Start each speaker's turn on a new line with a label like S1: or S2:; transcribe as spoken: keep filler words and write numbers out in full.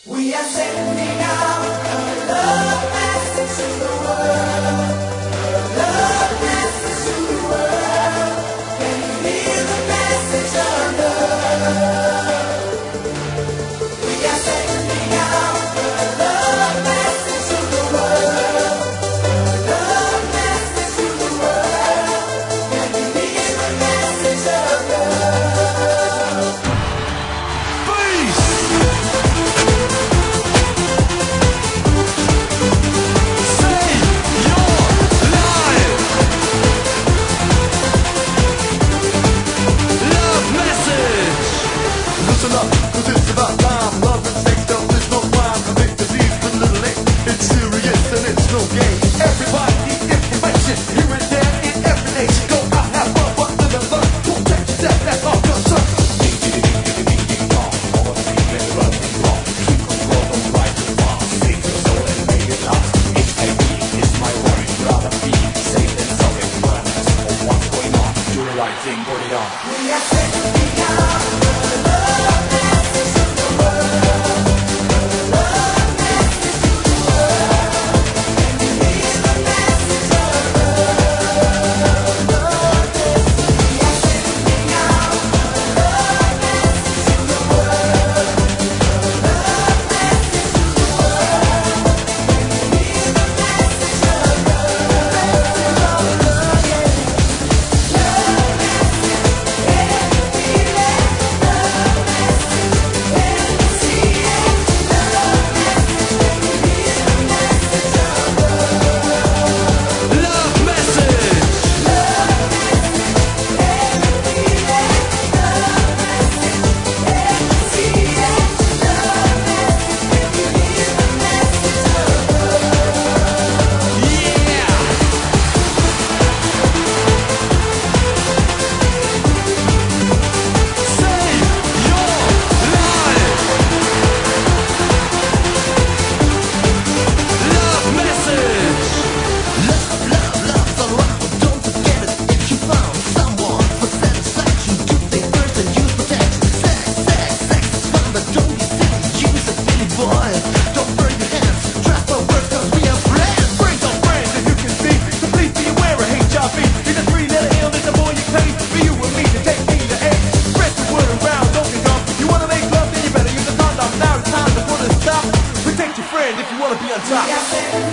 S1: We are sending out a love message to the world. A love message to the world. Can you hear the message of love? We are sending out a love message to the world. A love message to the world. Can you hear the message of love?
S2: Peace! Listen up, cause it's about time. Love and sex, don't, there's no crime. Commit disease with little ink. It's serious and it's no game. Everybody needs information. Here and there in every nation. Go out, have fun, but live and learn. Protect yourself, that's all concern. All of the men run wrong. Keep control of right and wrong. Save your soul and make it last. H I V is my worry. Rather be safe than sorry. Learn for what's going on. Do the right thing, put it on.
S1: We are sending out a love message to the world. A love message to the world. Can you hear the message of love? Love message. We are sending out a love message to the world. A love message to the world. Can you hear the message of love? Message of love, yeah. Love message. Can you feel it? Love message. Can you see it? Love message. Can you hear the message of love?
S2: Love message!
S1: Love message. Can you feel it? Love message. Can you see it? Love message. Can you hear the message of love?
S2: Yeah! Save your life! Love message! Love, love, love's around. Don't forget it if you found someone for satisfaction. Do things first and use protection. Sex, sex, sex is fun, but don't be silly. Use it, silly boy. Don't burn your hands. Trust our words, cause we are friends. Friends are friends, and you can see. So please be aware of H I V. It's a three-letter illness, the more you claim. For you and me to take me to A. Spread the word around, don't be dumb. You wanna make love, then you better use a condom. Now it's time to put a stop. Protect your friend if you wanna be on top.
S1: We are sending